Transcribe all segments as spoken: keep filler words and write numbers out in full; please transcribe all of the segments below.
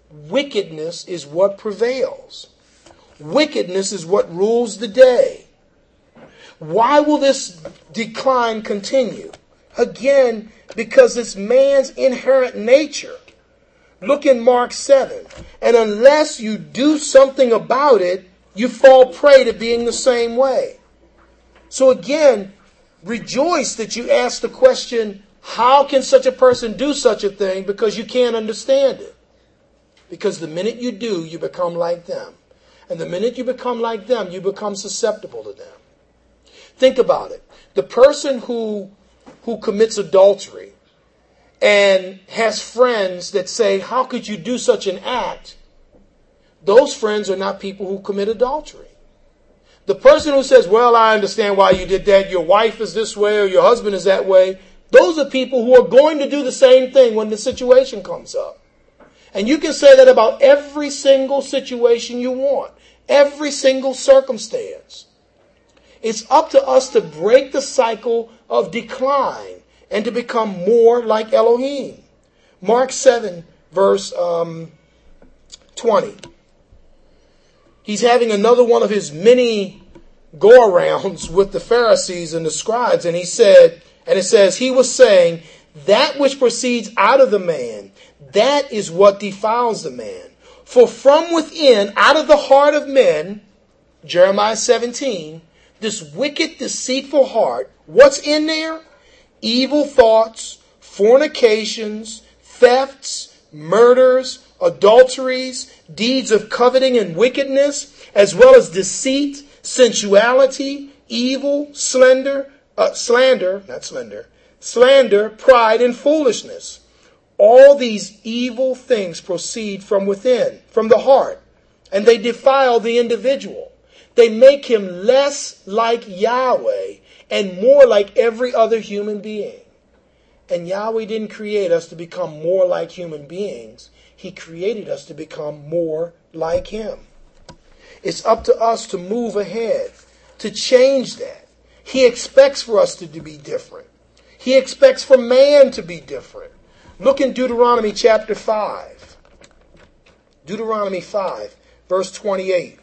wickedness is what prevails. Wickedness is what rules the day. Why will this decline continue? Again, because it's man's inherent nature. Look in Mark seven. And unless you do something about it, you fall prey to being the same way. So again, rejoice that you asked the question, how can such a person do such a thing? Because you can't understand it. Because the minute you do, you become like them. And the minute you become like them, you become susceptible to them. Think about it. The person who, who commits adultery and has friends that say, how could you do such an act? Those friends are not people who commit adultery. The person who says, well, I understand why you did that. Your wife is this way or your husband is that way. Those are people who are going to do the same thing when the situation comes up. And you can say that about every single situation you want. Every single circumstance. It's up to us to break the cycle of decline and to become more like Elohim. Mark seven, verse um, twenty. He's having another one of his many go-arounds with the Pharisees and the scribes. And he said, and it says, he was saying, that which proceeds out of the man, that is what defiles the man. For from within, out of the heart of men, Jeremiah seventeen, this wicked, deceitful heart, what's in there? Evil thoughts, fornications, thefts, murders, adulteries, deeds of coveting and wickedness, as well as deceit, sensuality, evil, slender, uh, slander, not slender, slander, pride, and foolishness. All these evil things proceed from within, from the heart, and they defile the individual. They make him less like Yahweh and more like every other human being. And Yahweh didn't create us to become more like human beings. He created us to become more like him. It's up to us to move ahead, to change that. He expects for us to be different. He expects for man to be different. Look in Deuteronomy chapter five. Deuteronomy five, verse twenty-eight.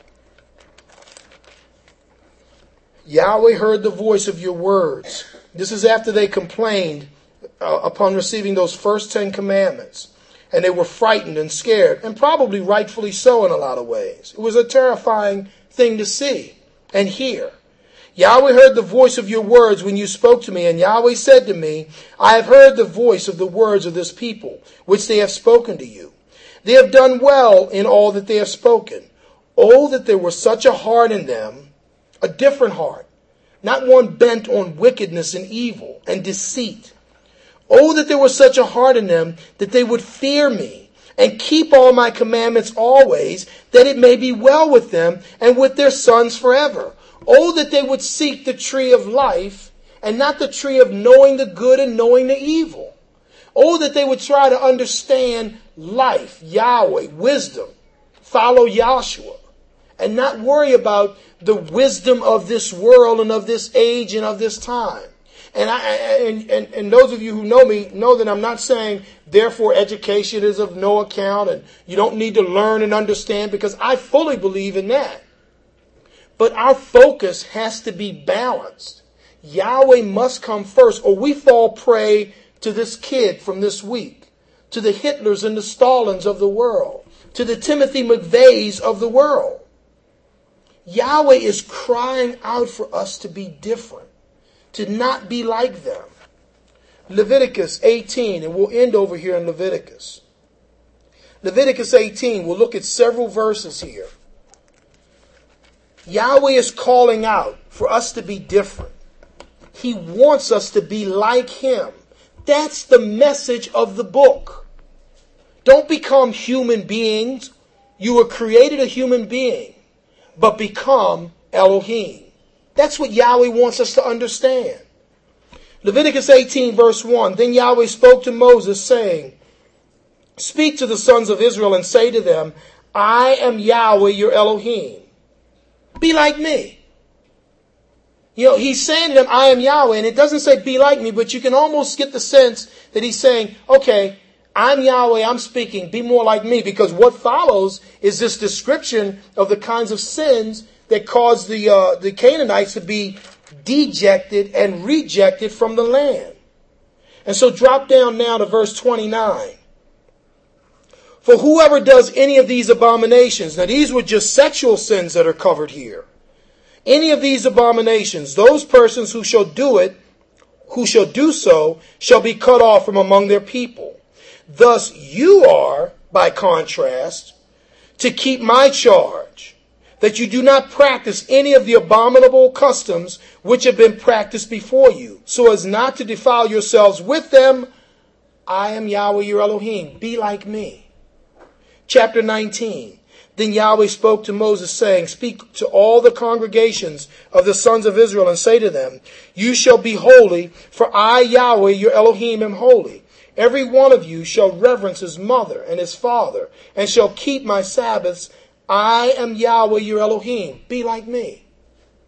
Yahweh heard the voice of your words. This is after they complained uh, upon receiving those first ten commandments. And they were frightened and scared, and probably rightfully so in a lot of ways. It was a terrifying thing to see and hear. Yahweh heard the voice of your words when you spoke to me, and Yahweh said to me, I have heard the voice of the words of this people, which they have spoken to you. They have done well in all that they have spoken. Oh, that there was such a heart in them, a different heart, not one bent on wickedness and evil and deceit. Oh, that there was such a heart in them that they would fear me and keep all my commandments always, that it may be well with them and with their sons forever. Oh, that they would seek the tree of life and not the tree of knowing the good and knowing the evil. Oh, that they would try to understand life, Yahweh, wisdom, follow Yahshua, and not worry about the wisdom of this world and of this age and of this time. And I and, and, and those of you who know me know that I'm not saying, therefore, education is of no account and you don't need to learn and understand, because I fully believe in that. But our focus has to be balanced. Yahweh must come first, or we fall prey to this kid from this week, to the Hitlers and the Stalins of the world, to the Timothy McVeighs of the world. Yahweh is crying out for us to be different, to not be like them. Leviticus eighteen, and we'll end over here in Leviticus. Leviticus eighteen, we'll look at several verses here. Yahweh is calling out for us to be different. He wants us to be like him. That's the message of the book. Don't become human beings. You were created a human being, but become Elohim. That's what Yahweh wants us to understand. Leviticus eighteen, verse one. Then Yahweh spoke to Moses, saying, speak to the sons of Israel and say to them, I am Yahweh your Elohim. Be like me. You know, he's saying to them, I am Yahweh, and it doesn't say be like me, but you can almost get the sense that he's saying, okay, I'm Yahweh, I'm speaking, be more like me. Because what follows is this description of the kinds of sins that caused the, uh, the Canaanites to be dejected and rejected from the land. And so drop down now to verse twenty-nine. For whoever does any of these abominations, now these were just sexual sins that are covered here. Any of these abominations, those persons who shall do it, who shall do so, shall be cut off from among their people. Thus you are, by contrast, to keep my charge, that you do not practice any of the abominable customs which have been practiced before you, so as not to defile yourselves with them. I am Yahweh your Elohim. Be like me. Chapter nineteen. Then Yahweh spoke to Moses, saying, speak to all the congregations of the sons of Israel, and say to them, you shall be holy, for I, Yahweh your Elohim, am holy. Every one of you shall reverence his mother and his father, and shall keep my Sabbaths. I am Yahweh your Elohim. Be like me.